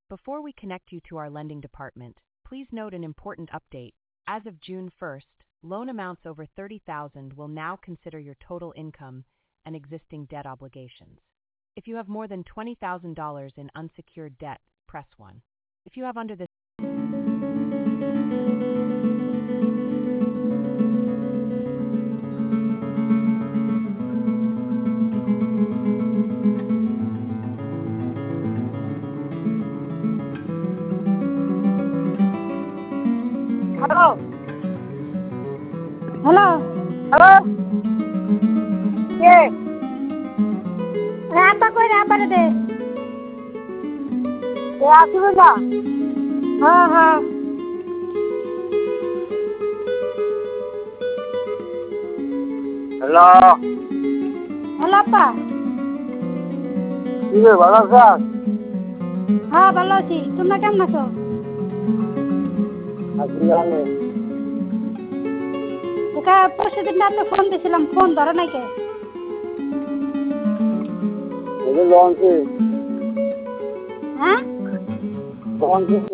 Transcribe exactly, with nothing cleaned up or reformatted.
Before we connect you to our lending department, please note an important update. As of June first, loan amounts over thirty thousand dollars will now consider your total income and existing debt obligations. If you have more than twenty thousand dollars in unsecured debt, press one. If you have under this Hello. Hello. Hello. Yes. Apa kau apa ada? Ya, aku dah. Ha ha. Hello. Hello apa? Iya, ভালো আছেন? হ্যাঁ, ভালো আছি। তোমরা কেমন আছো? আছি ভালো। ওকে পরশু দিন রাতে ফোন দিছিলাম, ফোন ধরে নাই কে? এই লোন কি? হ্যাঁ? লোন কি?